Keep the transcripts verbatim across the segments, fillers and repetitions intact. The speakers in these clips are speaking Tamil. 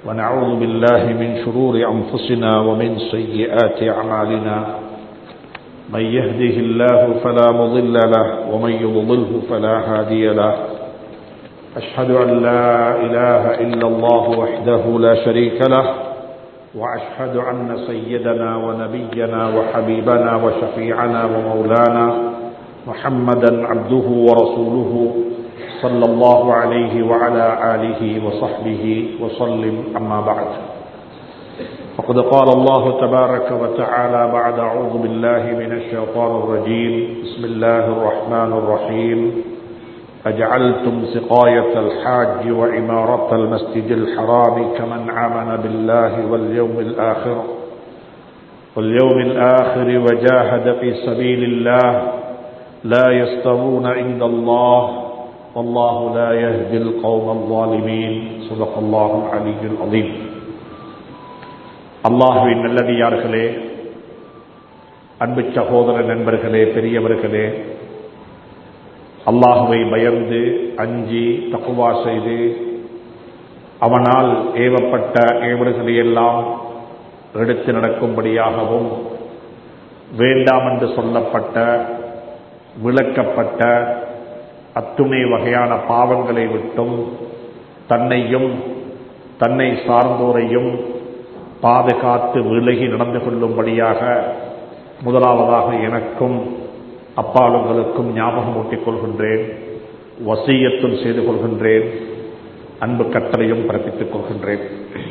ونعوذ بالله من شرور أنفسنا ومن سيئات أعمالنا من يهده الله فلا مضل له ومن يضلله فلا هادي له أشهد أن لا إله إلا الله وحده لا شريك له وأشهد أن سيدنا ونبينا وحبيبنا وشفيعنا ومولانا محمدا عبده ورسوله صلى الله عليه وعلى آله وصحبه وسلم أما بعد فقد قال الله تبارك وتعالى بعد أعوذ بالله من الشيطان الرجيم بسم الله الرحمن الرحيم أجعلتم سقاية الحاج وعمارة المسجد الحرام كمن آمن بالله واليوم الآخر واليوم الآخر وجاهد في سبيل الله لا يستوون عند الله والله لا يهدي القوم الظالمين صدق الله العلي العظيم. அல்லாஹ்வின் நல்லடியார்களே, அன்பு சகோதர நண்பர்களே, பெரியவர்களே, அல்லாஹுவை பயந்து அஞ்சி தக்வா செய்து அவனால் ஏவப்பட்ட ஏவல்களையெல்லாம் எடுத்து நடக்கும்படியாகவும் வேண்டாம் என்று சொல்லப்பட்ட விளக்கப்பட்ட அத்துணை வகையான பாவங்களை விட்டும் தன்னையும் தன்னை சார்ந்தோரையும் பாதுகாத்து விலகி நடந்து கொள்ளும்படியாக முதலாவதாக எனக்கும் அப்பாலுங்களுக்கும் ஞாபகம் ஊட்டிக் கொள்கின்றேன், வசியத்தும் செய்து கொள்கின்றேன், அன்பு கட்டளையும் பிறப்பித்துக் கொள்கின்றேன்.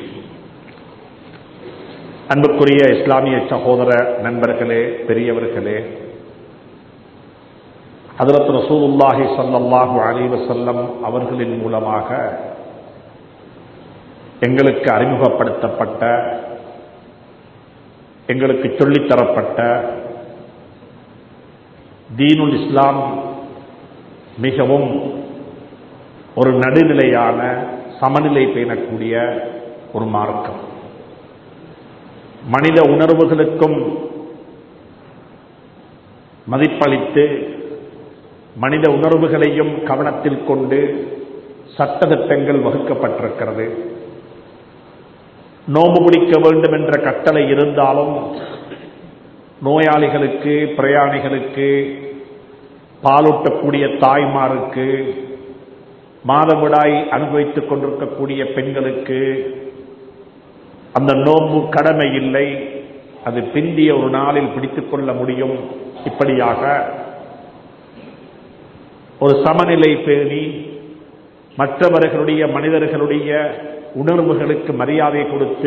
அன்புக்குரிய இஸ்லாமிய சகோதர நண்பர்களே, பெரியவர்களே, ஹஜ்ரத் ரசூலுல்லாஹி ஸல்லல்லாஹு அலைஹி வஸல்லம் அவர்களின் மூலமாக எங்களுக்கு அறிமுகப்படுத்தப்பட்ட, எங்களுக்கு சொல்லித்தரப்பட்ட தீனுல் இஸ்லாம் மிகவும் ஒரு நடுநிலையான சமநிலை பேணக்கூடிய ஒரு மார்க்கம். மனித உணர்வுகளுக்கும் மதிப்பளித்து மனித உணர்வுகளையும் கவனத்தில் கொண்டு சட்டதிட்டங்கள் வகுக்கப்பட்டிருக்கிறது. நோன்பு பிடிக்க வேண்டும் என்ற கட்டளை இருந்தாலும் நோயாளிகளுக்கு, பிரயாணிகளுக்கு, பாலூட்டக்கூடிய தாய்மாருக்கு, மாதவிடாய் அனுபவித்துக் கொண்டிருக்கக்கூடிய பெண்களுக்கு அந்த நோன்பு கடமை இல்லை, அது பிந்திய ஒரு நாளில் பிடித்துக் கொள்ள முடியும். இப்படியாக ஒரு சமநிலை பேணி மற்றவர்களுடைய மனிதர்களுடைய உணர்வுகளுக்கு மரியாதை கொடுத்து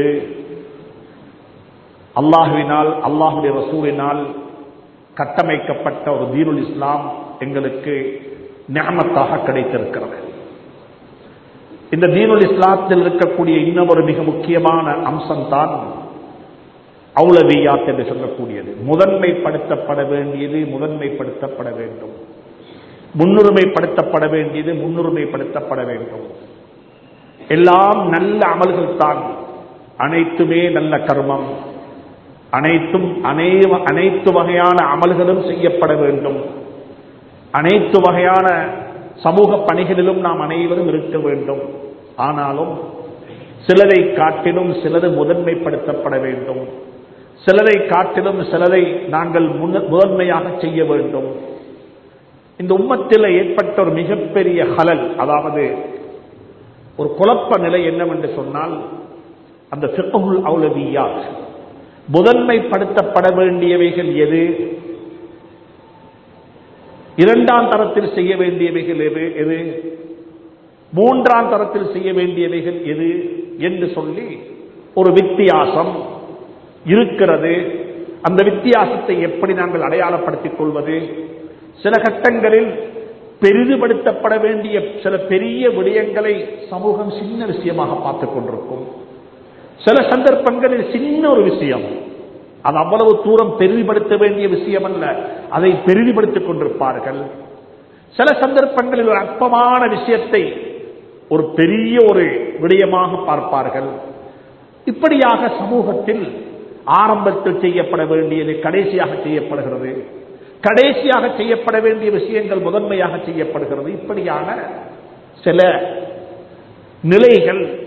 அல்லாஹுவினால் அல்லாஹுடைய ரசூலினால் கட்டமைக்கப்பட்ட ஒரு தீனுல் இஸ்லாம் எங்களுக்கு நிஅமத்தாக கிடைத்திருக்கிறது. இந்த தீனுல் இஸ்லாத்தில் இருக்கக்கூடிய இன்னொரு மிக முக்கியமான அம்சம்தான் அவுலவியாத் என்று சொல்லக்கூடியது. முதன்மைப்படுத்தப்பட வேண்டியது முதன்மைப்படுத்தப்பட வேண்டும், முன்னுரிமைப்படுத்தப்பட வேண்டியது முன்னுரிமைப்படுத்தப்பட வேண்டும். எல்லாம் நல்ல அமல்கள் தான், அனைத்துமே நல்ல கர்மம், அனைத்தும் அனைத்து வகையான அமல்களும் செய்யப்பட வேண்டும். அனைத்து வகையான சமூக பணிகளிலும் நாம் அனைவரும் இருக்க வேண்டும். ஆனாலும் சிலரை காட்டிலும் சிலது முதன்மைப்படுத்தப்பட வேண்டும், சிலரை காட்டிலும் சிலரை நாங்கள் முதன்மையாக செய்ய வேண்டும். இந்த உம்மத்தில் ஏற்பட்ட ஒரு மிகப்பெரிய ஹலல், அதாவது ஒரு குழப்ப நிலை என்னவென்று சொன்னால், அந்த ஃபிக்ஹுல் அவுலவியாத், முதன்மைப்படுத்தப்பட வேண்டியவைகள் எது, இரண்டாம் தரத்தில் செய்ய வேண்டியவைகள் எது எது மூன்றாம் தரத்தில் செய்ய வேண்டியவைகள் எது என்று சொல்லி ஒரு வித்தியாசம் இருக்கிறது. அந்த வித்தியாசத்தை எப்படி நாங்கள் அடையாளப்படுத்திக் கொள்வது? சில கட்டங்களில் பெரிதுபடுத்தப்பட வேண்டிய சில பெரிய விடயங்களை சமூகம் சின்ன விஷயமாக பார்த்துக் கொண்டிருக்கும். சில சந்தர்ப்பங்களில் சின்ன ஒரு விஷயம், அது அவ்வளவு தூரம் பெரிதுபடுத்த வேண்டிய விஷயம் அல்ல, அதை பெரிதுபடுத்திக் கொண்டிருப்பார்கள். சில சந்தர்ப்பங்களில் ஒரு அற்பமான விஷயத்தை ஒரு பெரிய ஒரு விடயமாக பார்ப்பார்கள். இப்படியாக சமூகத்தில் ஆரம்பத்தில் செய்யப்பட வேண்டியது கடைசியாக செய்யப்படுகிறது, கடைசியாக செய்யப்பட வேண்டிய விஷயங்கள் முதன்மையாக செய்யப்படுகிறது. இப்படியான சில நிலைகள்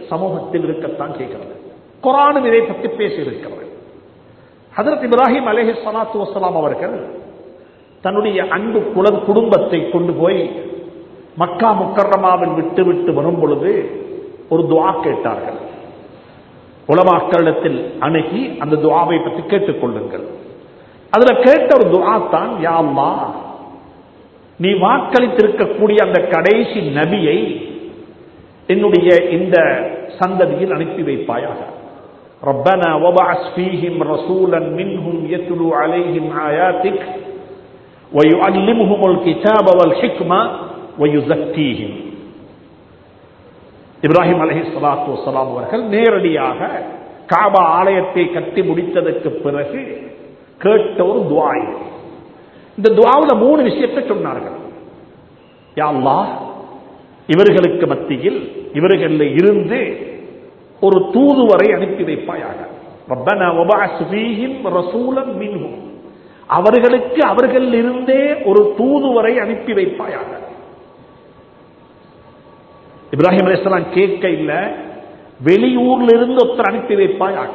சமூகத்தில் இருக்கத்தான் செய்கிறது. குர்ஆனும் இதை பற்றி பேசி இருக்கிறது. ஹஜ்ரத் இப்ராஹிம் அலைஹிஸ்ஸலாத்து வஸ்ஸலாம் அவர்கள் தன்னுடைய அன்பு குடும்பத்தை கொண்டு போய் மக்கா முக்கர்ரமாவில் விட்டு விட்டு வரும் பொழுது ஒரு துஆ கேட்டார்கள். உலமாக்களிடத்தில் அணுகி அந்த துஆவை பற்றி கேட்டுக் கொள்ளுங்கள். அதுல கேட்ட ஒரு துஆ தான், யா அல்லாஹ், நீ வாக்களித்திருக்கக்கூடிய அந்த கடைசி நபியை என்னுடைய இந்த சந்ததியில் அனுப்பி வைப்பாயாக. ரப்பனா வபஅஸ் ஃபீஹிம் ரசூலன் மின்ஹும் யத்லு அலைஹிம் ஆயாத்திக் வயுஅல்லிமுஹுமுல் கிதாப வல் ஹிக்மா வயுஸக்கீஹிம். இப்ராஹிம் அலைஹிஸ்ஸலாத்து வஸ்ஸலாம் அவர்கள் நேரடியாக காபா ஆலயத்தை கட்டி முடித்ததற்கு பிறகு கேட்ட ஒரு துஆ. இந்த துஆவுல மூணு விஷயத்தை சொன்னார்கள். யா அல்லாஹ், இவர்களுக்கு மத்தியில் இவர்களில் இருந்து ஒரு தூதுவரை அனுப்பி வைப்பாயாக. ரப்பனா வபஅஸ் ஃபீஹிம் ரசூலன் மின்ஹும், அவர்களுக்கு அவர்களில் இருந்தே ஒரு தூதுவரை அனுப்பி வைப்பாயாக. இப்ராஹிம் அலைஹிஸ்ஸலாம் கேட்க இல்ல, வெளியூர்ல இருந்து ஒருத்தர் அனுப்பி வைப்பாயாக.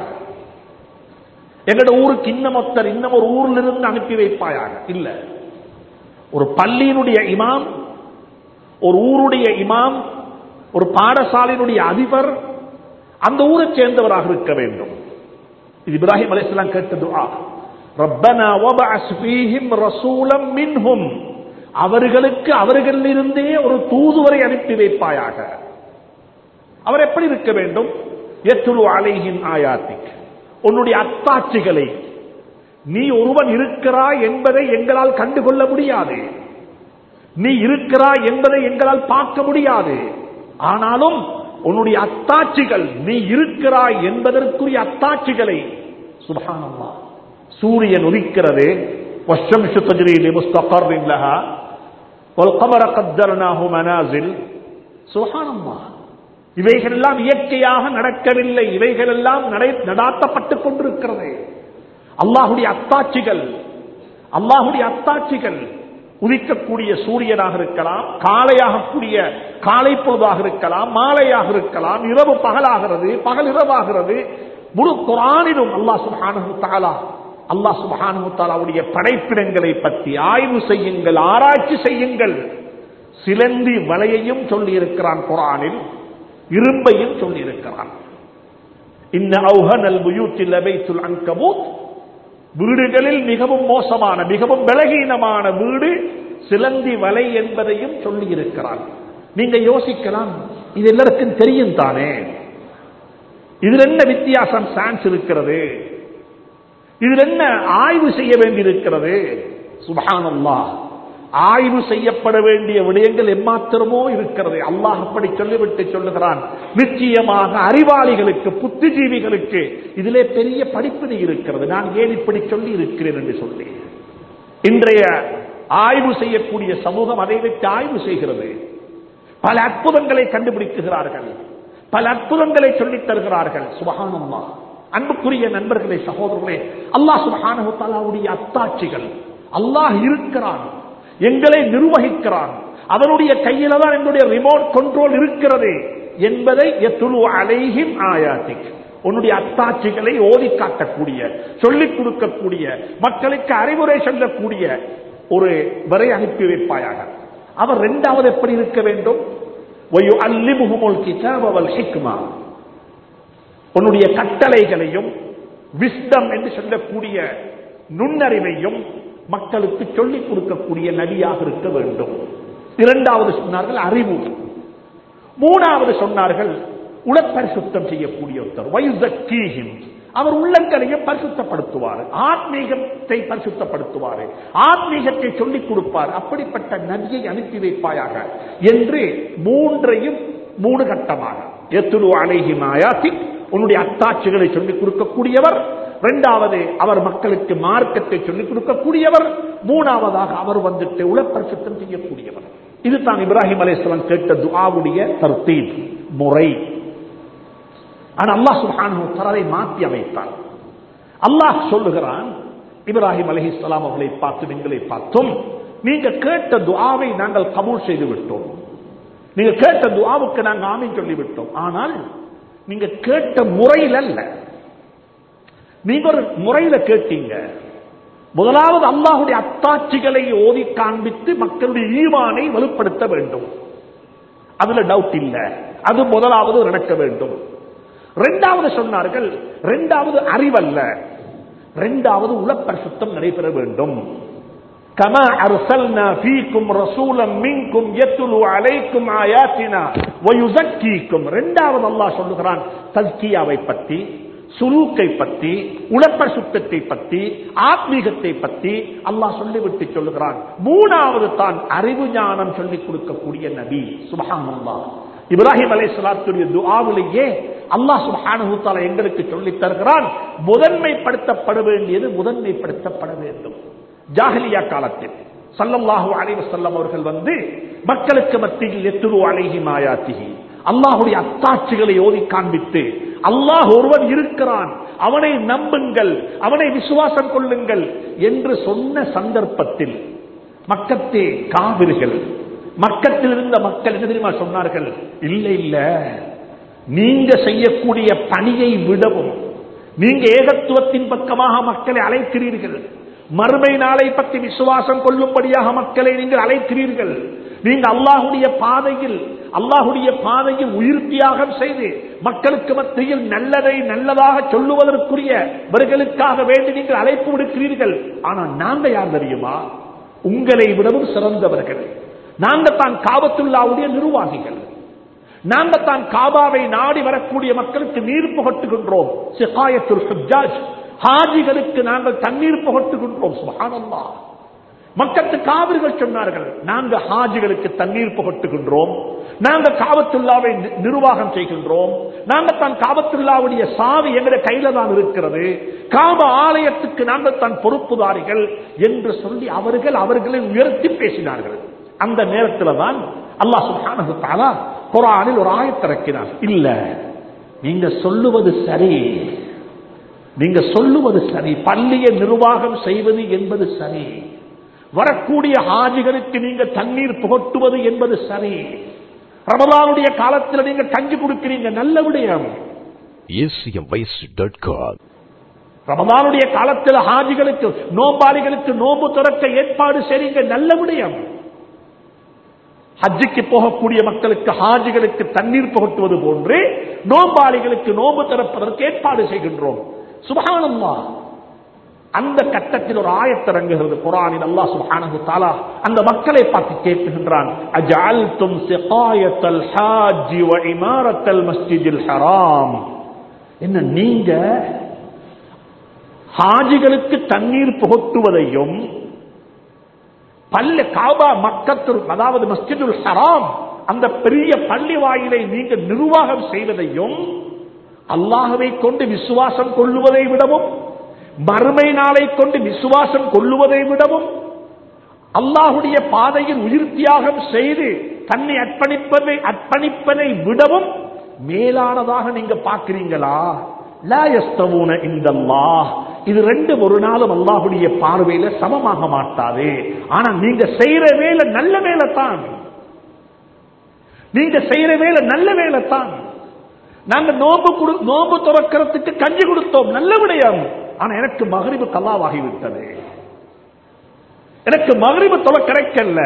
எங்கட ஊருக்கு இன்னும் ஒருத்தர் இன்னும் ஒரு ஊர்ல இருந்து அனுப்பி வைப்பாயாக இல்ல. ஒரு பள்ளியினுடைய இமாம், ஒரு ஊருடைய இமாம், ஒரு பாடசாலையினுடைய அதிபர் அந்த ஊரை சேர்ந்தவராக இருக்க வேண்டும். இது இப்ராஹிம் அலைஹிஸ்ஸலாம் கேட்ட துஆ. ரப்பனா வபஅஸ் ஃபீஹிம் ரசூலன் மின்ஹும், அவர்களுக்கு அவர்களில் இருந்தே ஒரு தூதுவரை அனுப்பி வைப்பாயாக. அவர் எப்படி இருக்க வேண்டும்? யத்லு அலைஹிம் ஆயாத்திக், உன்னுடைய அத்தாட்சிகளை, நீ ஒருவன் இருக்கிறாய் என்பதை எங்களால் கண்டுகொள்ள முடியாது, நீ இருக்கிறாய் என்பதை எங்களால் பார்க்க முடியாது, ஆனாலும் உன்னுடைய அத்தாட்சிகள், நீ இருக்கிறாய் என்பதற்குரிய அத்தாட்சிகளை, சுப்ஹானல்லாஹ், சூரியன் உதிக்கிறது, வஷ்ஷம்ஸு தஜ்ரீ லிமுஸ்தகர்ரின் லஹா வல் கமர கத்தர்னாஹு மனாஸில், சுப்ஹானல்லாஹ், இவைகள் எல்லாம் இயற்கையாக நடக்கவில்லை, இவைகள் எல்லாம் நடாத்தப்பட்டுக் கொண்டிருக்கிறது. அல்லாஹுடைய அத்தாட்சிகள், அல்லாஹுடைய அத்தாட்சிகள், உதிக்கக்கூடிய சூரியனாக இருக்கலாம், காலையாகக்கூடிய காலை பொழுதாக இருக்கலாம், மாலையாக இருக்கலாம், இரவு பகலாகிறது, பகல் இரவாகிறது. முழு குர்ஆனிலும் அல்லாஹ் சுப்ஹானஹு வ தஆலா அல்லாஹ் சுப்ஹானஹு வ தஆலாவுடைய படைப்பிடங்களை பற்றி ஆய்வு செய்யுங்கள், ஆராய்ச்சி செய்யுங்கள். சிலந்தி வலையையும் சொல்லி இருக்கிறான் குர்ஆனில், இரும்பையும் சொல்லி இருக்கிறான். இன்ன அவ்ஹனல் புயூத்தி லபைத்துல் அன்கபூத், வீடுகளில் மிகவும் மோசமான மிகவும் பலகீனமான வீடு சிலந்தி வலை என்பதையும் சொல்லி இருக்கிறான். நீங்க யோசிக்கலாம், இது எல்லாருக்கும் தெரியும் தானே, இதில் என்ன வித்தியாசம் சான்ஸ் இருக்கிறது, இதில் என்ன ஆய்வு செய்ய வேண்டியிருக்கிறது? சுப்ஹானல்லாஹ், ஆய்வு செய்யப்பட வேண்டிய விடயங்கள் எம்மாத்திரமோ இருக்கிறது. அல்லாஹ் அப்படி சொல்லிவிட்டு சொல்லுகிறான், நிச்சயமாக அறிவாளிகளுக்கு, புத்திஜீவிகளுக்கு இதிலே பெரிய படிப்பினை இருக்கிறது. நான் ஏன் இப்படி சொல்லி இருக்கிறேன் என்று சொல்லி இன்றைய ஆய்வு செய்யக்கூடிய சமூகம் அதை வைத்து ஆய்வு செய்கிறது. பல அற்புதங்களை கண்டுபிடிக்கிறார்கள், பல அற்புதங்களை சொல்லித் தருகிறார்கள். சுப்ஹானல்லாஹ், அன்புக்குரிய நண்பர்களே, சகோதரர்களே, அல்லாஹ் சுப்ஹானஹு வ தஆலாவுடைய அத்தாட்சிகள், அல்லாஹ் இருக்கிறான், எங்களை நிர்வகிக்கிறான், அவனுடைய கையில தான் என்னுடைய ரிமோட் கண்ட்ரோல் இருக்கிறது என்பதை யத்லு அலைஹிம் ஆயாத்திக், உன்னுடைய அத்தாட்சிகளை ஓதி காட்டக்கூடிய, சொல்லிக் கொடுக்கக்கூடிய, மக்களுக்கு அறிவுரை சொல்லக்கூடிய ஒரு வரை அனுப்பி வைப்பாயாக. அவர் இரண்டாவது எப்படி இருக்க வேண்டும்? வயுஅல்லிமுஹுமுல் கிதாப வல் ஹிக்மா, உன்னுடைய கட்டளைகளையும் விஸ்டம் என்று சொல்லக்கூடிய நுண்ணறிவையும் மக்களுக்கு சொல்லிக் கொடுக்கக்கூடிய நபியாக இருக்க வேண்டும். இரண்டாவது சொன்னார்கள் அறிவு. மூணாவது சொன்னார்கள் உளப்பரிசுத்தம் செய்யக்கூடிய ஒருத்தர், வயுஸக்கீஹிம், அவர் உள்ளங்களையும் பரிசுத்தப்படுத்துவார், ஆத்மீகத்தை பரிசுத்தப்படுத்துவார், ஆத்மீகத்தை சொல்லிக் கொடுப்பார். அப்படிப்பட்ட நபியை அனுப்பி வைப்பாயாக என்று மூன்றையும் மூணு கட்டமாக, யத்லு அலைஹிம் ஆயாத்திக், உன்னுடைய அத்தாட்சிகளை சொல்லிக் கொடுக்கக்கூடியவர், இரண்டாவது அவர் மக்களுக்கு மார்க்கத்தை சொல்லிக் கொடுக்கக்கூடியவர், மூணாவதாக அவர் வந்துட்டு உளப்பரிசுத்தம் செய்யக்கூடியவர். இதுதான் இப்ராஹிம் அலைஹிஸ்ஸலாம் கேட்ட துஆவுடைய தர்தீப், முறை. ஆனால் அல்லாஹ் சுப்ஹானஹு வ தஆலா மாற்றி அமைத்தார். அல்லாஹ் சொல்லுகிறான், இப்ராஹிம் அலைஹிஸ்ஸலாம் அவர்களை பார்த்து, நீங்களை பார்த்தும், நீங்க கேட்ட துஆவை நாங்கள் கபூல் செய்து விட்டோம், நீங்க கேட்ட துஆவுக்கு நாங்கள் ஆமீன் சொல்லிவிட்டோம், ஆனால் நீங்க கேட்ட முறையில் அல்ல, நீங்க ஒரு முறையில கேட்டீங்க. முதலாவது அல்லாஹுடைய அத்தாட்சிகளை ஓதி காண்பித்து மக்களுடைய ஈமானை வலுப்படுத்த வேண்டும். அதுல டவுட் இல்ல, அது முதலாவது நடக்க வேண்டும். இரண்டாவது சொன்னார்கள், இரண்டாவது அறிவல்ல, இரண்டாவது உளப்பரிசுத்தம் நடைபெற வேண்டும். கமா அர்சல்னா ஃபீக்கும் ரசூலம் மின்கும் யத்லு அலைக்கும் ஆயாத்தினா வயுஸக்கீக்கும். இரண்டாவது அல்லாஹ் சொல்லுகிறான் தஸ்கியாவை பற்றி, சுலூக்கை பற்றி, உளப்பரிசுத்தத்தை பற்றி, ஆத்மீகத்தை பற்றி அல்லாஹ் சொல்லிவிட்டு சொல்லுகிறான். மூணாவது தான் அறிவு ஞானம் சொல்லிக் கொடுக்கக்கூடிய நபி. சுப்ஹானல்லாஹ். இப்ராஹிம் அலைஹிஸ்ஸலாத்துடைய துஆவிலேயே அல்லாஹ் சுப்ஹானஹு வ தஆலா எங்களுக்கு சொல்லித் தருகிறான், முதன்மைப்படுத்தப்பட வேண்டியது முதன்மைப்படுத்தப்பட வேண்டும். ஜாஹிலியா காலத்தில் ஸல்லல்லாஹு அலைஹி வஸல்லம் அவர்கள் வந்து மக்களுக்கு மத்தியில் யத்லு அலைஹிம் ஆயாத்திஹி, அல்லாஹ்வுடைய அத்தாட்சிகளை ஓதி காண்பித்து, அல்லாஹ் ஒருவன் இருக்கிறான், அவனை நம்புங்கள், அவனை விசுவாசம் கொள்ளுங்கள் என்று சொன்ன சந்தர்ப்பத்தில் மக்கத்தே காவிர்கள், மக்கத்தில் இருந்த மக்கள் என்ன தெரியுமா சொன்னார்கள்? இல்ல இல்ல, நீங்க செய்யக்கூடிய பணியை விடவும் நீங்க ஏகத்துவத்தின் பக்கமாக மக்களை அழைக்கிறீர்கள், மறுமை நாளை பற்றி விசுவாசம் கொள்ளும்படியாக மக்களை நீங்கள் அழைக்கிறீர்கள், நீங்க அல்லாஹுடைய பாதையில் அல்லாஹுடைய பாதையில் உயிர் தியாகம் செய்து மக்களுக்கு மத்தியில் நல்லதை நல்லதாக சொல்லுவதற்குரியவர்களுக்காக வேண்டி நீங்கள் அழைப்பு விடுக்கிறீர்கள். ஆனால் நாங்க யார் தெரியுமா? உங்களை விடவும் சிறந்தவர்கள். நாங்க தான் காபத்துல்லாவுடைய நிர்வாகிகள். நாங்க தான் காபாவை நாடி வரக்கூடிய மக்களுக்கு நீர் புகட்டுகின்றோம். சிகாயத்துல் ஹுஜ்ஜாஜ், ஹாஜிகளுக்கு நாங்கள் தண்ணீர் புகட்டுகின்றோம். சுப்ஹானல்லாஹ். மக்கத்து காவிர்கள் சொன்னார்கள், நாங்க ஹாஜிகளுக்கு தண்ணீர் புகட்டுகின்றோம், நாங்க காபத்துல்லாவை நிர்வாகம் செய்கின்றோம், நாங்க தான் காபத்துல்லாவுடைய சாவி எங்களுடைய கையில தான் இருக்கிறது, காப ஆலயத்துக்கு நாங்கள் தான் பொறுப்புதாரிகள் என்று சொல்லி அவர்கள் அவர்களை உயர்த்தி பேசினார்கள். அந்த நேரத்தில் தான் அல்லாஹ் சுப்ஹானஹு வ தஆலா குர்ஆனில் ஒரு ஆயத்தை இறக்கினார். இல்ல, நீங்க சொல்லுவது சரி, நீங்க சொல்லுவது சரி, பள்ளியை நிர்வாகம் செய்வது என்பது சரி, வரக்கூடிய ஹாஜிகளுக்கு நீங்க தண்ணீர் புகட்டுவது என்பது சரி, ரமலானுடைய காலத்தில் நீங்க கஞ்சி கொடுக்கிறீங்க, நல்ல விடயம். ரமலானுடைய காலத்தில் ஹாஜிகளுக்கு நோம்பாளிகளுக்கு நோம்பு துறக்க ஏற்பாடு செய்யுங்க, நல்ல விடயம். ஹஜ்ஜுக்கு போகக்கூடிய மக்களுக்கு ஹாஜிகளுக்கு தண்ணீர் புகட்டுவது போன்று நோம்பாளிகளுக்கு நோம்பு திறப்பதற்கு ஏற்பாடு செய்கின்றோம். சுப்ஹானல்லாஹ். அந்த கட்டத்தில் ஒரு ஆயத் இறங்குகிறது குர்ஆனில். அல்லாஹ் சுப்ஹானஹு வ தஆலா அந்த மக்களை பார்த்து கேட்கின்றான், அஜஅல்தும் சிகாயத்தல் ஹாஜ் வ இமாரத்தல் மஸ்ஜிதில் ஹராம். என்ன, நீங்க ஹாஜிகளுக்கு தண்ணீர் புகட்டுவதையும் பள்ளி காபா மக்கத்து அதாவது மஸ்ஜிதுல் ஹராம் அந்த பெரிய பள்ளி வாயிலை நீங்க நிர்வாகம் செய்வதையும் அல்லாஹ்வை கொண்டு விசுவாசம் கொள்ளுவதை விடவும் மறுமை நாளை கொண்டு விசுவாசம் கொள்ளுவதை விடவும் அல்லாஹுடைய பாதையில் உயிர் தியாகம் செய்து தன்னை அர்ப்பணிப்பதை அர்ப்பணிப்பதை விடவும் மேலானதாக நீங்க பார்க்கிறீங்களா? லா யஸ்தவூன இன்தல்லாஹ். இது ரெண்டு ஒரு நாளும் அல்லாஹுடைய பார்வையில சமமாக மாட்டாது. ஆனா நீங்க செய்யற வேலை நல்ல வேலை தான், நீங்க செய்யற வேலை நல்ல வேலை தான். நாங்க நோம்பு நோம்பு துறக்கிறதுக்கு கஞ்சி கொடுத்தோம், நல்ல விடயம். ஆனா எனக்கு மக்ரிபு கல்லாவாகிவிட்டது, எனக்கு மக்ரிபு தொலை கிடைக்கல.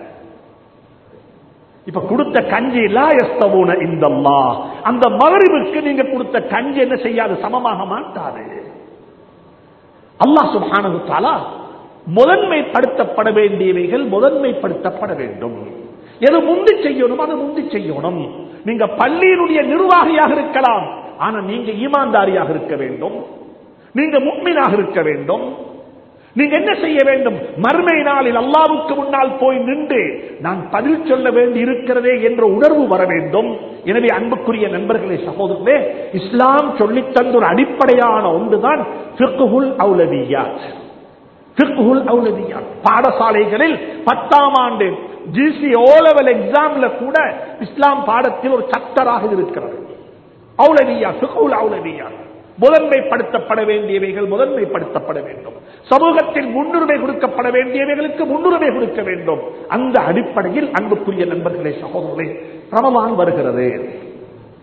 இப்ப கொடுத்த கஞ்சி லா யஸ்தவூன இன்தல்லாஹ், அந்த மக்ரிபுக்கு நீங்க கொடுத்த கஞ்சி என்ன செய்யாது, சமமாக மாட்டாது. அல்லாஹ் சுப்ஹானஹு வ தஆலா முதன்மைப்படுத்தப்பட வேண்டியவைகள் முதன்மைப்படுத்தப்பட வேண்டும். எது முந்தி செய்யணும் அது முந்தி செய்யணும். நீங்க பள்ளியினுடைய நிர்வாகியாக இருக்கலாம், ஆனா நீங்க ஈமான்தாரியாக இருக்க வேண்டும், நீங்க முஃமினாக இருக்க வேண்டும். நீங்க என்ன செய்ய வேண்டும்? மறுமை நாளில் அல்லாஹ்வுக்கு முன்னால் போய் நின்று நான் பதில் சொல்ல வேண்டி இருக்கிறதே என்ற உணர்வு வர வேண்டும். எனவே அன்புக்குரிய நண்பர்களே, சகோதரர்களே, இஸ்லாம் சொல்லித் தந்த ஒரு அடிப்படையான ஒன்றுதான் ஃபிக்ஹுல் அவுலவியாத். ஃபிக்ஹுல் அவுலவியாத் பாடசாலைகளில் பத்தாம் ஆண்டு ஜிசி ஓ லெவல் எக்ஸாம்ல கூட இஸ்லாம் பாடத்தில் ஒரு சட்டராக இருக்கிறது. அவுலவியாத், ஃபிக்ஹுல் அவுலவியாத், முதன்மைப்படுத்தப்பட வேண்டியவைகள் முதன்மைப்படுத்தப்பட வேண்டும், சமூகத்தில் முன்னுரிமை கொடுக்கப்பட வேண்டியவைகளுக்கு முன்னுரிமை கொடுக்க வேண்டும். அந்த அடிப்படையில் அன்புக்குரிய நண்பர்களே, சகோதரர்களே, ரமலான் வருகிறது.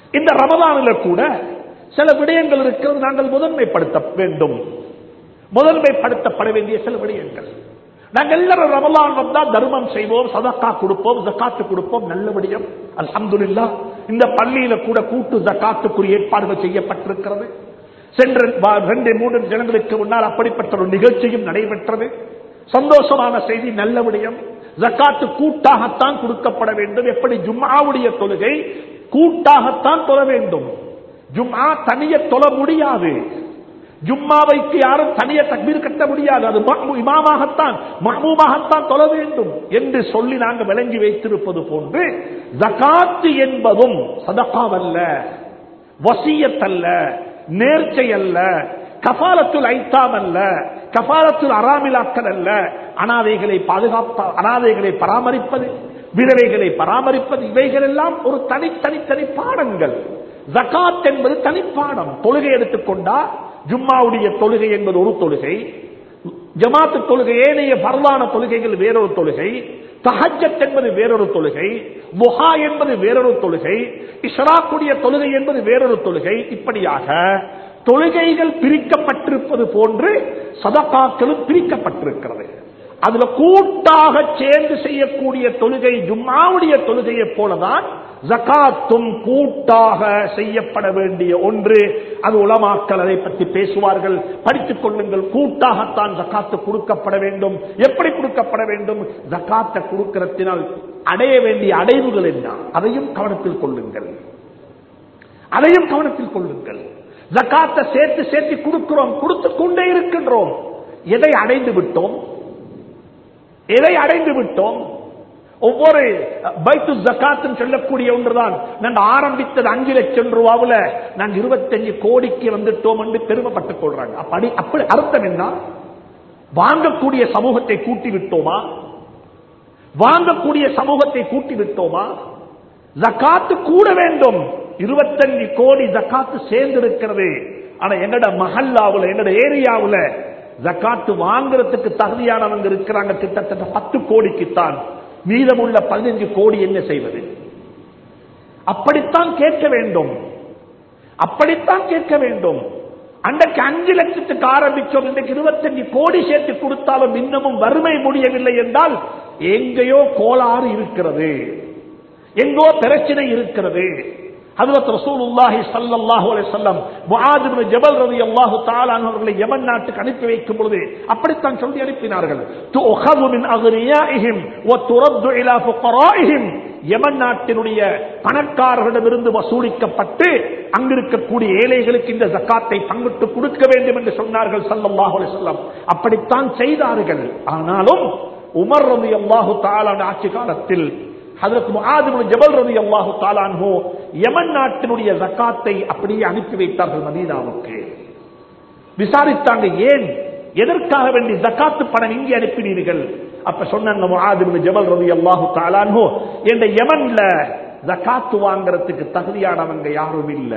இந்த ரமலானில கூட சில விடயங்கள் இருக்கிறது நாங்கள் முதன்மைப்படுத்த வேண்டும். முதன்மைப்படுத்தப்பட வேண்டிய சில விடயங்கள். நாங்கள் எல்லாரும் ரமலான் வந்தா தர்மம் செய்வோம், சதக்கா கொடுப்போம், ஜகாத்து கொடுப்போம், நல்ல விடயம். அல்ஹம்துலில்லாஹ். இந்த பள்ளியில கூட கூட்டு ஜகாத்துக்குரிய ஏற்பாடுகள் செய்யப்பட்டிருக்கிறது. சென்ற ரெண்டு மூன்று தினங்களுக்கு முன்னால் அப்படிப்பட்ட ஒரு நிகழ்ச்சியும் நடைபெற்றது. சந்தோஷமான செய்தி, நல்ல விடயம். ஜகாத்து கூட்டாகத்தான் கொடுக்கப்பட வேண்டும். எப்படி ஜும்ஆவுடைய தொழுகை கூட்டாகத்தான் தொழ வேண்டும். ஜும்ஆ தனிய தொழ முடியாது. ஜும்மாவைக்கு யாரும் தனிய தக்பீர் கட்ட முடியாது. அது இமாமாகத்தான் மஹ்மூமாகத்தான் தொழ வேண்டும் என்று சொல்லி நாங்கள் விளங்கி வைத்திருப்பது போன்று ஜகாத்து என்பதும் சதகாவல்ல, வசியத் அல்ல, நேர்ச்சை அல்ல, கஃபாலத்துல் ஐத்தாம் அல்ல, கஃபாலத்துல் அராமிலாக்கள் அல்ல. அனாதைகளை பாதுகாப்ப, அனாதைகளை பராமரிப்பது, விதவைகளை பராமரிப்பது, இவைகள் எல்லாம் ஒரு தனி தனி தனி பாடங்கள். ஜகாத் என்பது தனிப்பாடம். தொழுகை எடுத்துக்கொண்டா ஜும்மாவுடைய தொழுகை என்பது ஒரு தொழுகை, ஜமாத்து தொழுகை, ஏனைய பர்வான தொழுகைகள் வேறொரு தொழுகை, தஹஜ்ஜத் என்பது வேறொரு தொழுகை, முஹா என்பது வேறொரு தொழுகை, இஷ்ராக்குடைய தொழுகை என்பது வேறொரு தொழுகை. இப்படியாக தொழுகைகள் பிரிக்கப்பட்டிருப்பது போன்று சதகாக்களும் பிரிக்கப்பட்டிருக்கிறது. அதுல கூட்டாக சேர்ந்து செய்யக்கூடிய தொழுகை ஜும்மாவுடைய தொழுகையை போலதான் ஜகாத்தும் கூட்டாக செய்யப்பட வேண்டிய ஒன்று. அது உலமாக்கள் அதை பற்றி பேசுவார்கள், படித்துக் கொள்ளுங்கள். கூட்டாகத்தான் ஜகாத்து கொடுக்கப்பட வேண்டும். எப்படி கொடுக்கப்பட வேண்டும்? ஜகாத்தை கொடுக்கிறதினால் அடைய வேண்டிய அடைவுகள் என்ன, அதையும் கவனத்தில் கொள்ளுங்கள். அதையும் கவனத்தில் கொள்ளுங்கள். ஜகாத்தை சேர்த்து சேர்த்து கொடுக்கிறோம், கொடுத்துக் கொண்டே இருக்கின்றோம். எதை அடைந்து விட்டோம்? எதை அடைந்து விட்டோம்? ஒவ்வொரு பைத்து ஜகாத் சொல்லக்கூடிய ஒன்றுதான். நாங்கள் ஆரம்பித்தது அஞ்சு லட்சம் ரூபாவில் நாங்கள் இருபத்தஞ்சு கோடிக்கு வந்துட்டோம் என்று பெருமைப்பட்டுக் கொள்றாங்க. அப்படி அப்படி அர்த்தம் என்ன? வாங்கக்கூடிய சமூகத்தை கூட்டி விட்டோமா? வாங்கக்கூடிய சமூகத்தை கூட்டி விட்டோமா? ஜகாத்து கூட வேண்டும். இருபத்தஞ்சு கோடி ஜகாத்து சேர்ந்திருக்கிறது. ஆனா எங்கட மஹல்லாவுல, எங்கட ஏரியாவுல ஜகாத்து வாங்குறதுக்கு தகுதியானவங்க இருக்கிறாங்க கிட்டத்தட்ட பத்து கோடிக்குத்தான். மீதமுள்ள பதினஞ்சு கோடி என்ன செய்வது? அப்படித்தான் கேட்க வேண்டும். அப்படித்தான் கேட்க வேண்டும். அன்றைக்கு அஞ்சு லட்சத்துக்கு ஆரம்பிச்சோம், இன்றைக்கு இருபத்தஞ்சு கோடி சேர்த்து கொடுத்தாலும் இன்னமும் வறுமை முடியவில்லை என்றால் எங்கேயோ கோளாறு இருக்கிறது, எங்கோ பிரச்சனை இருக்கிறது. ஹஜ்ரத் ரசூலுல்லாஹி ஸல்லல்லாஹு அலைஹி வஸல்லம் முஆத் இப்னு ஜபல் ரலியல்லாஹு தஆலா அன்ஹு அவர்களை யமன் நாட்டுக்கு அனுப்பி வைக்கும் பொழுது அப்படித்தான் சொல்லி அனுப்பினார்கள். துஅഖது மின் அக்னியாஇஹிம் வ துரது இலா ஃபுகராஇஹிம். யமன் நாட்டினுடைய பணக்காரர்களிடமிருந்து வசூலிக்கப்பட்டு அங்கிருக்கக்கூடிய ஏழைகளுக்கு இந்த ஜகாத்தை பங்கிட்டு கொடுக்க வேண்டும் என்று சொன்னார்கள் ஸல்லல்லாஹு அலைஹி வஸல்லம். அப்படித்தான் செய்தார்கள். ஆனாலும் உமர் ரலியல்லாஹு தஆலா ஆட்சி காலத்தில் ஹஜ்ரத் முஆத் இப்னு ஜபல் ரலியல்லாஹு தஆலா அன்ஹு யமன் நாட்டினுடைய ஜகாத்தை அப்படியே அனுப்பி வைத்தார்கள் மதீனாவுக்கு. விசாரித்தாங்க, ஏன், எதற்காக வேண்டி ஜகாத்து பணம் இங்கே அனுப்பினீர்கள்? அப்ப சொன்னாங்க முஆத் இப்னு ஜபல் ரலியல்லாஹு தஆலா அன்ஹு, இந்த யமன்ல ஜகாத்து வாங்குறதுக்கு தகுதியானவங்க யாரும் இல்ல,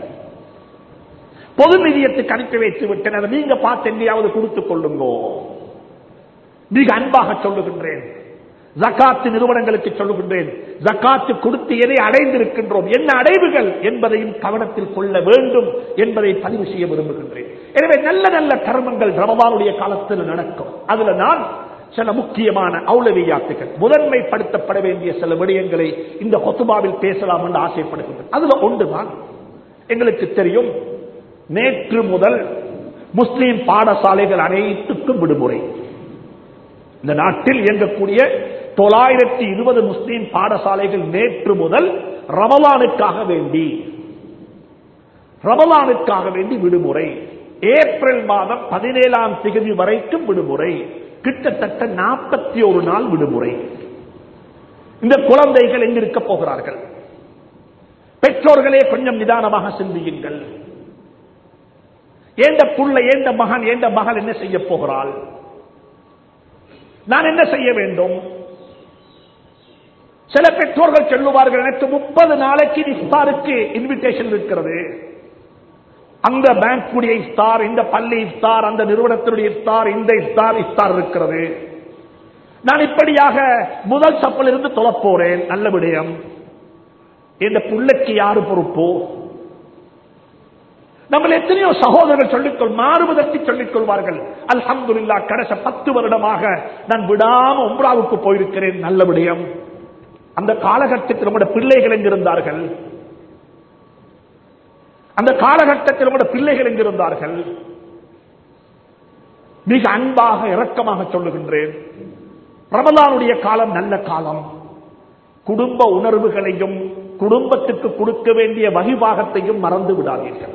பொது நிதியத்துக்கு அனுப்பி வைத்து விட்டனர், நீங்க பார்த்து எங்கேயாவது கொடுத்துக் கொள்ளுங்க. மிக அன்பாக சொல்லுகின்றேன், ஜகாத்து நிறுவனங்களுக்கு சொல்லுகின்றேன், ஜகாத்து கொடுத்து எதை அடைந்திருக்கின்றோம், என்ன அடைவுகள் என்பதையும் கவனத்தில் கொள்ள வேண்டும் என்பதை பதிவு செய்ய விரும்புகின்றேன். எனவே நல்ல நல்ல கர்மங்கள் ரமலானுடைய காலத்தில் நடக்கும். அதுல நான் சில முக்கியமான அவுலவியாத்துகள், முதன்மைப்படுத்தப்பட வேண்டிய சில விடயங்களை இந்த ஹுத்பாவில் பேசலாம் என்று ஆசைப்படுகின்றேன். அதுல ஒன்றுதான், எங்களுக்கு தெரியும், நேற்று முதல் முஸ்லிம் பாடசாலைகள் அனைத்துக்கும் விடுமுறை. இந்த நாட்டில் இயங்கக்கூடிய தொள்ளாயிரத்தி இருபது முஸ்லிம் பாடசாலைகள் நேற்று முதல் ரமலானுக்காக வேண்டி ரமலானுக்காக வேண்டி விடுமுறை. ஏப்ரல் மாதம் பதினேழாம் தேதி வரைக்கும் விடுமுறை. கிட்டத்தட்ட நாற்பத்தி ஒரு நாள் விடுமுறை. இந்த குழந்தைகள் எங்கிருக்க போகிறார்கள்? பெற்றோர்களே கொஞ்சம் நிதானமாக சிந்தியுங்கள். ஏண்ட புள்ள, ஏண்ட மகன், ஏண்ட மகள் என்ன செய்ய போகிறாள்? நான் என்ன செய்ய வேண்டும்? சில பெற்றோர்கள் சொல்லுவார்கள், எனக்கு முப்பது நாளைக்கு இஃப்தாருக்கு இன்விடேஷன் இருக்கிறது, அந்த பேங்குடைய இஃப்தார், இந்த பள்ளி இஃப்தார், அந்த நிறுவனத்தினுடைய இஃப்தார், இந்த இஃப்தார் இஃப்தார் இருக்கிறது, நான் இப்படியாக முதல் சப்பில் இருந்து தொழப்போறேன். நல்ல விடயம். இந்த புள்ளைக்கு யாரு பொறுப்போ? நம்ம எத்தனையோ சகோதரர்கள் சொல்லிக்கொள் மாறுவதற்கு சொல்லிக் கொள்வார்கள். அல்ஹம்துலில்லாஹ் கடைசி பத்து வருடமாக நான் விடாம உம்ராவுக்கு போயிருக்கிறேன். நல்ல விடயம். அந்த காலகட்டத்தில் நம்முடைய பிள்ளைகள் எங்கிருந்தார்கள்? அந்த காலகட்டத்தில் நம்முடைய பிள்ளைகள் எங்கிருந்தார்கள்? மிக அன்பாக இரக்கமாக சொல்லுகின்றேன், ரமலானுடைய காலம் நல்ல காலம். குடும்ப உணர்வுகளையும் குடும்பத்துக்கு கொடுக்க வேண்டிய வகிபாகத்தையும் மறந்து விடாதீர்கள்.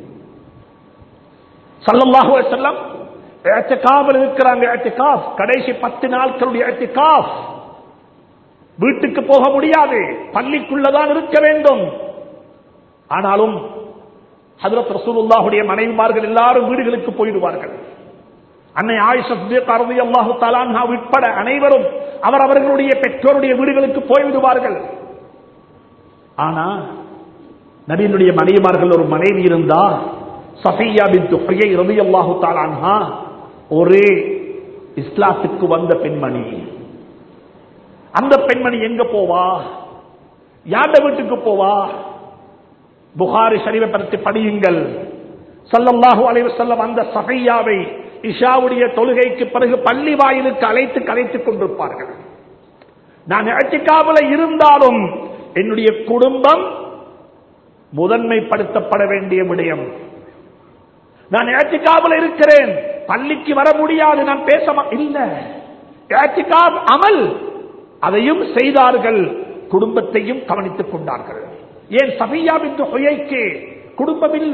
ஸல்லல்லாஹு அலைஹி வஸல்லம் இஅ்திகாஃபில் இருக்கிறாங்க. இஅ்திகாஃப் கடைசி பத்து நாட்களுடைய இஅ்திகாஃப். வீட்டுக்கு போக முடியாது, பள்ளிக்குள்ளதான் இருக்க வேண்டும். ஆனாலும் ஹஜ்ரத் ரசூலுல்லாஹுடைய மனைவிமார்கள் எல்லாரும் வீடுகளுக்கு போயிடுவார்கள். அன்னை ஆயிஷா சித்திகா ரலியல்லாஹு தஆலா அன்ஹா உட்பட அனைவரும் அவர் அவர்களுடைய பெற்றோருடைய வீடுகளுக்கு போய்விடுவார்கள். ஆனா நபியினுடைய மனைவிமார்கள் ஒரு மனைவி இருந்தா, சஃபியா பின்த் ஹுயை ரலியல்லாஹு தஆலா அன்ஹா, ஒரே இஸ்லாத்துக்கு வந்த பெண்மணி. அந்த பெண்மணி எங்க போவா? யாண்ட வீட்டுக்கு போவா? புகாரி ஷரீஃபை பற்றி படியுங்கள். ஸல்லல்லாஹு அலைஹி வஸல்லம் அந்த சஃபியாவை இஷாவுடைய தொழுகைக்கு பிறகு பள்ளி வாயிலுக்கு அழைத்து கலைத்துக் கொண்டிருப்பார்கள். நான் இஅ்திகாஃபில் இருந்தாலும் என்னுடைய குடும்பம் முதன்மைப்படுத்தப்பட வேண்டிய விடயம். நான் இஅ்திகாஃபில் இருக்கிறேன், பள்ளிக்கு வர முடியாது, நான் பேச இல்ல. இஅ்திகாஃப் அமல், அதையும் செய்தார்கள், குடும்பத்தையும் கவனித்துக் கொண்டார்கள். ஏன் சஃபியா பின்த் ஹுயைக்கு குடும்பம் இல்ல,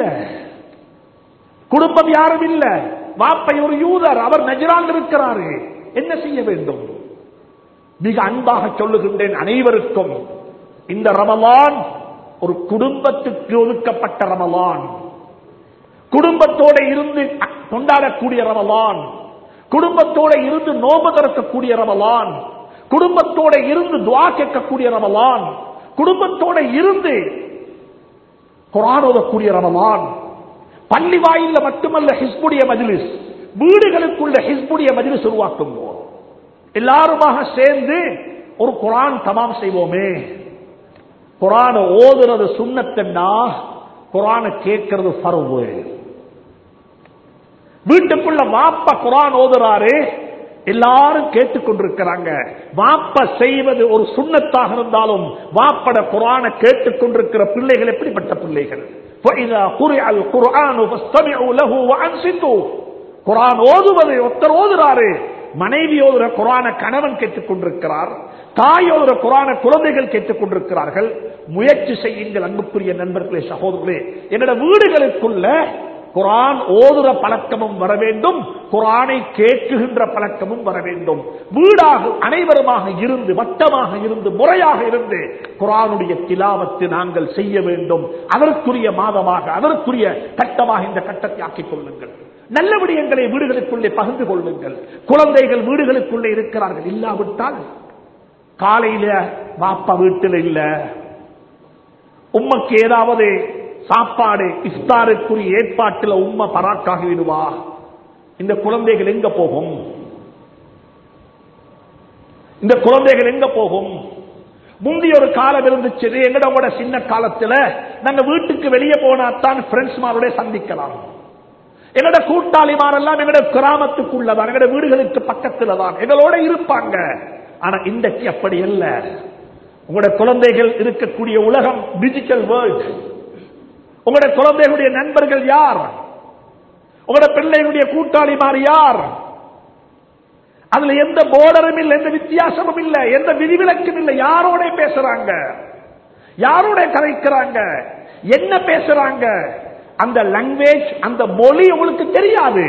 குடும்பம் யாரும் இல்ல. வாப்பை ஒரு யூதர், அவர் நஜ்ரான் இருக்கிறாரு, என்ன செய்ய வேண்டும்? மிக அன்பாக சொல்லுகின்றேன் அனைவருக்கும், இந்த ரமலான் ஒரு குடும்பத்துக்கு ஒதுக்கப்பட்ட ரமலான், குடும்பத்தோட இருந்து கொண்டாடக்கூடிய ரமலான், குடும்பத்தோட இருந்து நோன்பு திறக்கக்கூடிய ரமலான், குடும்பத்தோட இருந்து துஆ கேட்கக்கூடிய ரமலான், குடும்பத்தோட இருந்து குர்ஆன் ஓதக்கூடிய ரமலான். பள்ளி வாயில மட்டுமல்ல, ஹிஸ்புடைய மஜ்லிஸ், வீடுகளுக்குள்ள ஹிஸ்புடைய மஜ்லிஸ் உருவாக்குவோம். எல்லாருமாக சேர்ந்து ஒரு குர்ஆன் தமாம் செய்வோமே. குர்ஆன் ஓதுறது சுன்னத்துன்னா, குர்ஆன் கேட்கிறது ஃபர்து. வீட்டுக்குள்ள வாப்பா குர்ஆன் ஓதுறாரு, எல்லாரும் கேட்டுக்கொண்டிருக்கிறாங்க. வாப்ப செய்வது ஒரு சுன்னத்தாக இருந்தாலும் வாப்பட குர்ஆனை கேட்டுக்கொண்டிருக்கிற பிள்ளைகள் எப்படிப்பட்ட பிள்ளைகள்? குர்ஆன் ஓதுவது ஒருத்தர் ஓதுறாரு, மனைவி ஓதுற குர்ஆனை கணவன் கேட்டுக் கொண்டிருக்கிறார், தாய் ஓதுற குர்ஆனை குழந்தைகள் கேட்டுக் கொண்டிருக்கிறார்கள். முயற்சி செய்யுங்கள் அன்புக்குரிய நண்பர்களே, சகோதரர்களே. என்னோட வீடுகளுக்குள்ள குர்ஆன் ஓதுற பழக்கமும் வர வேண்டும், குர்ஆனை கேட்குகின்ற பழக்கமும் வர வேண்டும். வீடாக அனைவருமாக இருந்து, வட்டமாக இருந்து, முறையாக இருந்து குர்ஆனுடைய திலாவத்து நாங்கள் செய்ய வேண்டும். அதற்குரிய மாதமாக, அதற்குரிய கட்டமாக இந்த கட்டத்தை ஆக்கிக் கொள்ளுங்கள். நல்ல விடயங்களை வீடுகளுக்குள்ளே பகிர்ந்து கொள்ளுங்கள். குழந்தைகள் வீடுகளுக்குள்ளே இருக்கிறார்கள், இல்லாவிட்டால் காலையில வாப்பா வீட்டில் இல்ல, உம்மக்கு ஏதாவது சாப்பாடு இஃப்தாருக்குரிய ஏற்பாட்டில் உம்மா பராக்காகி விடுவா, இந்த குழந்தைகள் எங்க போகும்? இந்த குழந்தைகள் எங்க போகும்? முந்தைய ஒரு காலம் இருந்துச்சு, எங்களோட சின்ன காலத்துல நாங்க வீட்டுக்கு வெளியே போனாத்தான் பிரெண்ட்ஸ்மாரோட சந்திக்கலாம். எங்களோட கூட்டாளிமாரெல்லாம் எங்களோட கிராமத்துக்குள்ளதான், எங்களோட வீடுகளுக்கு பக்கத்துல தான் எங்களோட இருப்பாங்க. ஆனா இன்றைக்கு அப்படி அல்ல. உங்களோட குழந்தைகள் இருக்கக்கூடிய உலகம் டிஜிட்டல் வேர்ல்ட். உங்களுடைய குழந்தைகளுடைய நண்பர்கள் யார்? உங்களுடைய பிள்ளைகளுடைய கூட்டாளிமார் யார்? அதுல எந்த போர்டரும் இல்லை, எந்த வித்தியாசமும் இல்லை, எந்த விதிவிலக்கும் இல்லை. யாரோட பேசுறாங்க, யாரோட கலைக்கிறாங்க, என்ன பேசுறாங்க, அந்த லாங்குவேஜ், அந்த மொழி உங்களுக்கு தெரியாது.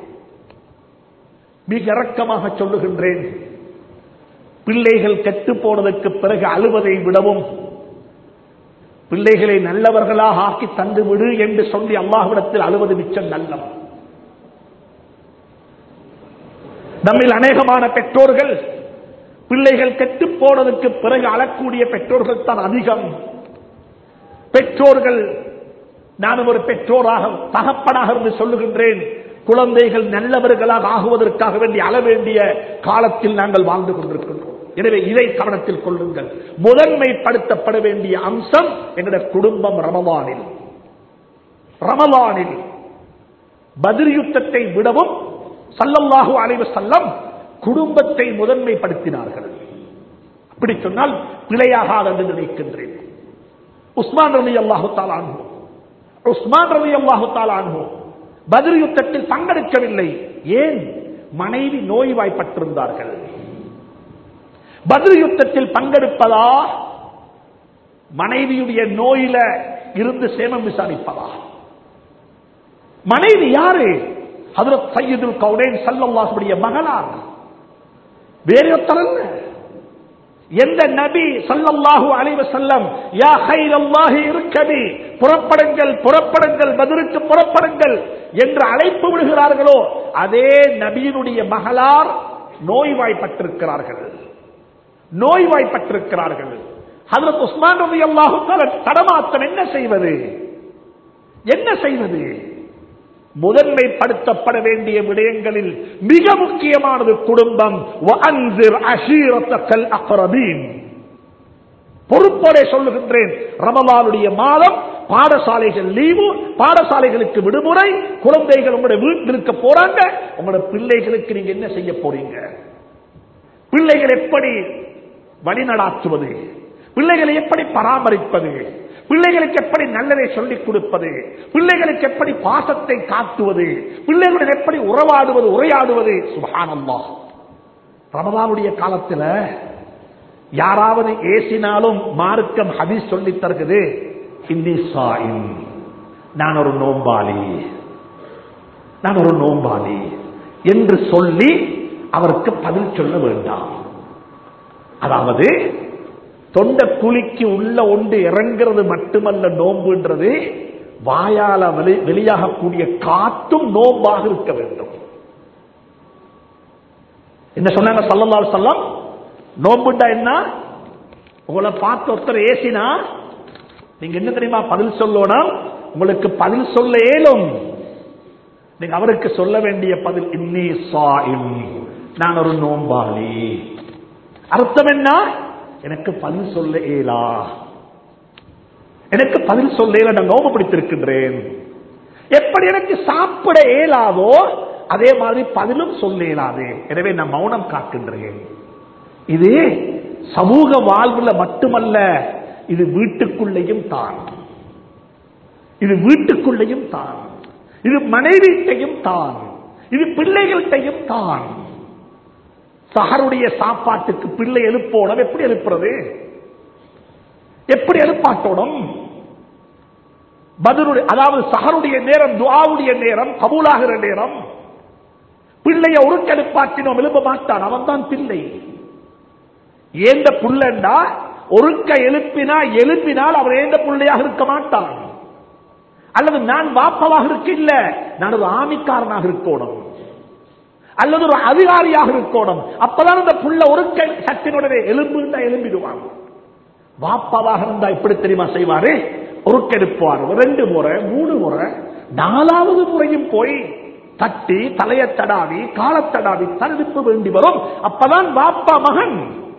மிக இரக்கமாக சொல்லுகின்றேன், பிள்ளைகள் கெட்டு போனதற்கு பிறகு அழுவதை விடவும் பிள்ளைகளை நல்லவர்களாக ஆக்கி தந்து விடு என்று சொல்லி அல்லாஹ்விடத்தில் அழுவது மிச்சம் நல்லம். நம்மில் அநேகமான பெற்றோர்கள் பிள்ளைகள் கெட்டு போனதற்கு பிறகு அழக்கூடிய பெற்றோர்கள் தான் அதிகம். பெற்றோர்கள், நான் ஒரு பெற்றோராக தகப்பனாக இருந்து சொல்லுகின்றேன், குழந்தைகள் நல்லவர்களாக ஆகுவதற்காக வேண்டி அழ வேண்டிய காலத்தில் நாங்கள் வாழ்ந்து கொண்டிருக்கின்றோம். எனவே இதை கவனத்தில் கொள்ளுங்கள். முதன்மைப்படுத்தப்பட வேண்டிய அம்சம் எங்களுடைய குடும்பம். ரமலானில் ரமலானில் பத்ர் யுத்தத்தை விடவும் ஸல்லல்லாஹு அலைஹி வஸல்லம் குடும்பத்தை முதன்மைப்படுத்தினார்கள். அப்படி சொன்னால் பிழையாகாது என்று நினைக்கின்றேன். உஸ்மான் ரலியல்லாஹு தஆலா அன்ஹு உஸ்மான் ரலியல்லாஹு தஆலா அன்ஹு பத்ர் யுத்தத்தில் பங்கெடுக்கவில்லை. ஏன்? மனைவி நோய்வாய்ப்பட்டிருந்தார்கள். பத்ர் யுத்தத்தில் பங்கெடுப்பதா மனைவியுடைய நோயில இருந்து சேமம் விசாரிப்பதா? மனைவி யாரு? ஹஜ்ரத் சய்யிதுல் கௌனைன் ஸல்லல்லாஹு அலைஹி வஸல்லம் மகளார். வேறு ஒருத்தரல்ல. எந்த நபி ஸல்லல்லாஹு அலைஹி வஸல்லம் யா கைரல்லாஹி இர்கபி, புறப்படுங்கள் புறப்படுங்கள் பத்ருக்கு புறப்படுங்கள் என்று அழைப்பு விடுகிறார்களோ அதே நபியினுடைய மகளார் நோய்வாய்ப்பட்டிருக்கிறார்கள். நோய்வாய்ப்பட்டிருக்கிறார்கள். ஹஜ்ரத் உஸ்மான் ரலியல்லாஹு தஆலா தடமாத்தம். என்ன செய்வது? என்ன செய்வது? முதன்மைப்படுத்தப்பட வேண்டிய விடயங்களில் மிக முக்கியமானது குடும்பம். வஅன்சிர் அஷீரத்தகல் அக்ரபீன். பொறுப்போടെ சொல்லுகின்றேன், ரமலானுடைய மாதம், பாடசாலைகள் லீவு, பாடசாலைகளுக்கு விடுமுறை, குழந்தைகள் உங்களுடைய வீட்டில் இருக்க போறாங்க. உங்களுடைய பிள்ளைகளுக்கு நீங்க என்ன செய்ய போறீங்க? பிள்ளைகள் எப்படி வழிநடாத்துவது? பிள்ளைகளை எப்படி பராமரிப்பது? பிள்ளைகளுக்கு எப்படி நல்லதை சொல்லிக் கொடுப்பது? பிள்ளைகளுக்கு எப்படி பாசத்தை காட்டுவது? பிள்ளைகளுடன் எப்படி உறவாடுவது, உரையாடுவது? சுப்ஹானல்லாஹ். ரமலானுடைய காலத்தில் யாராவது ஏசினாலும் மார்க்கம் ஹதீஸ் சொல்லி தருகிறது, இன்னி ஸாயிம், நான் ஒரு நோம்பாளி, நான் ஒரு நோம்பாளி என்று சொல்லி அவருக்கு பதில் சொல்ல வேண்டாம். அதாவது தொண்ட குழிக்கு உள்ள ஒன்று இறங்கிறது மட்டுமல்ல நோம்புன்றது, வாயால வெளியாகக்கூடிய காத்தும் நோம்பாக இருக்க வேண்டும். என்ன சொன்னாங்க ஸல்லல்லாஹு அலைஹி வஸல்லம்? நோம்புண்டா என்ன? உங்களை பார்த்து ஒருத்தர் ஏசினா நீங்க என்ன தெரியுமா பதில் சொல்லணும்? உங்களுக்கு பதில் சொல்ல இயலும். நீங்க அவருக்கு சொல்ல வேண்டிய பதில் இன்னி ஸாயிம், நான் ஒரு நோம்பாளி. அர்த்தம் என்ன? எனக்கு பதில் சொல்ல இயலா, எனக்கு பதில் சொல்ல இயல, நான் நோம்பு பிடித்திருக்கின்றேன். எப்படி எனக்கு சாப்பிட இயலாதோ அதே மாதிரி பதிலும் சொல்ல இயலாது. எனவே நான் மௌனம் காக்கின்றேன். இது சமூக வாழ்வுல மட்டுமல்ல, இது வீட்டுக்குள்ளேயும் தான், இது வீட்டுக்குள்ளேயும் தான், இது மனைவிட்டையும் தான், இது பிள்ளைகள்கிட்டையும் தான். சஹருடைய சாப்பாட்டுக்கு பிள்ளை எழுப்போடும். எப்படி எழுப்புறது? எப்படி எழுப்பாட்டோடும்? பத்ருடைய, அதாவது சஹருடைய நேரம், துஆவுடைய நேரம், கபூலாகிற நேரம். பிள்ளைய ஒருக்க எழுப்பாட்டினோம், எழுப்ப மாட்டான், அவன் தான் பிள்ளை. ஏந்த புள்ளண்டா ஒருக்க எழுப்பினா எழுப்பினால் அவர் ஏந்த பிள்ளையாக இருக்க மாட்டான். அல்லது நான் வாப்பவாக இருக்க இல்ல, நான் ஒரு ஆமிக்காரனாக இருக்கணும், அல்லது ஒரு அதிகாரியாக இருக்கணும். அப்பதான் அந்த புள்ள ஒரு சட்டினுடனே எலும்புண்டா எலும்பிடுவாங்க. வாப்பாவாக இருந்தா எப்படி தெரியுமா செய்வாரு? ஒருக்கெடுப்பார், ரெண்டு முறை மூணு முறை, நாலாவது முறையும் போய் தட்டி தலைய தடாவி காலத்தடாவி தடுப்பு வேண்டி வரும். அப்பதான் வாப்பா மகன்,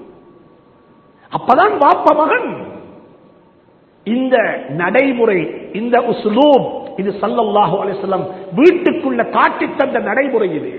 அப்பதான் வாப்பா மகன். இந்த நடைமுறை, இந்த உஸ்லூப், இது ஸல்லல்லாஹு அலைஹி வஸல்லம் வீட்டுக்குள்ள காட்டி தந்த நடைமுறை. இது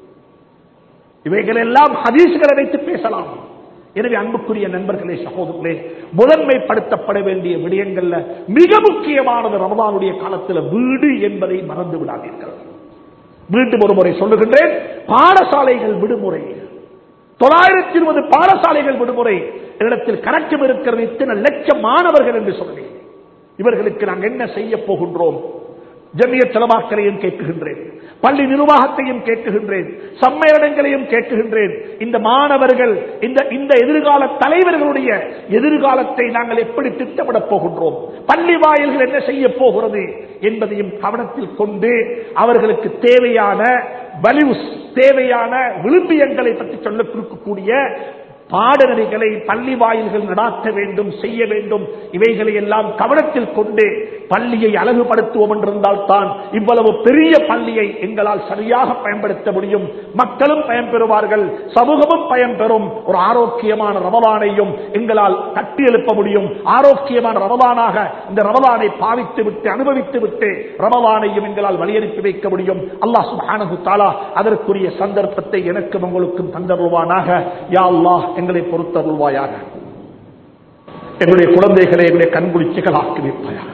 இவைகள் எல்லாம் ஹதீஸ்களை வைத்து பேசலாம். எனவே அன்புக்குரிய நண்பர்களே, சகோதரர்களே, முதன்மைப்படுத்தப்பட வேண்டிய விடயங்கள்ல மிக முக்கியமானது ரமலானுடைய காலத்தில் வீடு என்பதை மறந்து விடாதீர்கள். மீண்டும் ஒரு முறை சொல்லுகின்றேன், பாடசாலைகள் விடுமுறை, தொள்ளாயிரத்தி இருபது பாடசாலைகள் விடுமுறை. இடத்தில் கணக்கம் இருக்கிறது, இத்தனை லட்சம் மாணவர்கள் என்று சொல்லி இவர்களுக்கு நாங்கள் என்ன செய்ய போகின்றோம்? ஜமியத் உலமாக்களையும் கேட்குகின்றேன், பள்ளி நிர்வாகத்தையும் கேட்குகின்றேன், சம்மேளனங்களையும் கேட்குகின்றேன். இந்த மாணவர்கள், இந்த இந்த எதிர்கால தலைவர்களுடைய எதிர்காலத்தை நாங்கள் எப்படி திட்டமிட போகின்றோம், பள்ளி வாயில்கள் என்ன செய்ய போகிறது என்பதையும் கவனத்தில் கொண்டு அவர்களுக்கு தேவையான வலிவுஸ், தேவையான விழும்பியங்களை பற்றி சொல்ல கொடுக்கக்கூடிய பாடநெறிகளை பள்ளி வாயில்கள் நடாத்த வேண்டும், செய்ய வேண்டும். இவைகளை எல்லாம் கவனத்தில் கொண்டு பள்ளியை அழகுபடுத்துவோம் என்றிருந்தால் தான் இவ்வளவு பெரிய பள்ளியை எங்களால் சரியாக பயன்படுத்த முடியும். மக்களும் பயன்பெறுவார்கள், சமூகமும் பயன்பெறும். ஒரு ஆரோக்கியமான ரமலானையும் எங்களால் கட்டி எழுப்ப முடியும். ஆரோக்கியமான ரமலானாக இந்த ரமலானை பாவித்து விட்டு அனுபவித்து விட்டு ரமலானையும் எங்களால் வழியனுப்பி வைக்க முடியும். அல்லாஹ் சுப்ஹானஹு தஆலா அதற்குரிய சந்தர்ப்பத்தை எனக்கும் உங்களுக்கும் தந்தருள்வானாக. யா அல்லாஹ் எங்களை பொறுத்தருள்வாயாக. எங்களுடைய குழந்தைகளை எங்களுடைய கண்குளிர்ச்சிகள் ஆக்கி வைப்பாயாக.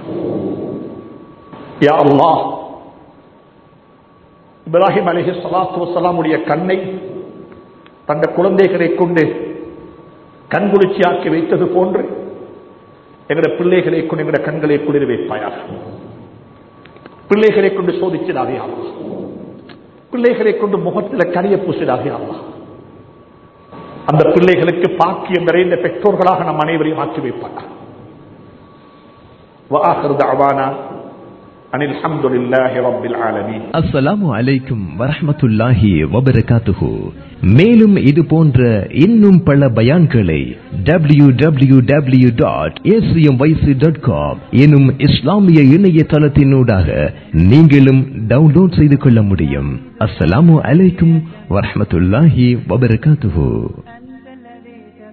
யா அல்லாஹ், இப்ராஹிம் அலைஹிஸ்ஸலாத்து வஸ்ஸலாம் உடைய கண்ணை தந்த குழந்தைகளை கொண்டு கண்குளிர்ச்சி ஆக்கி வைத்தது போன்று எங்களுடைய பிள்ளைகளை கொண்டு எங்களுடைய கண்களை குளிர வைப்பாயாக. பிள்ளைகளை கொண்டு சோதிச்சதாக அல்லாஹ், பிள்ளைகளை கொண்டு முகத்தில் கரிய பூசிடாக அல்லாஹ். அந்த பிள்ளைகளுக்கு பாக்கியம் நிறைந்த பெற்றோர்களாக நம் அனைவரையும் ஆக்கி வைப்பார்கள். வஆகிரு தஅவானா அனில் ஹம்துலில்லாஹி ரப்பில் ஆலமீன். அஸ்ஸலாமு அலைக்கும் வரஹ்மத்துல்லாஹி வபரகாத்துஹு. மேலும் இது போன்ற இன்னும் பல பயான்களை W W W dot A C M Y C dot com எனும் இஸ்லாமிய இணையதளத்தினூடாக நீங்களும் டவுன்லோட் செய்து கொள்ள முடியும். அஸ்ஸலாமு அலைக்கும் வரஹ்மத்துல்லாஹி வபரகாத்துஹு.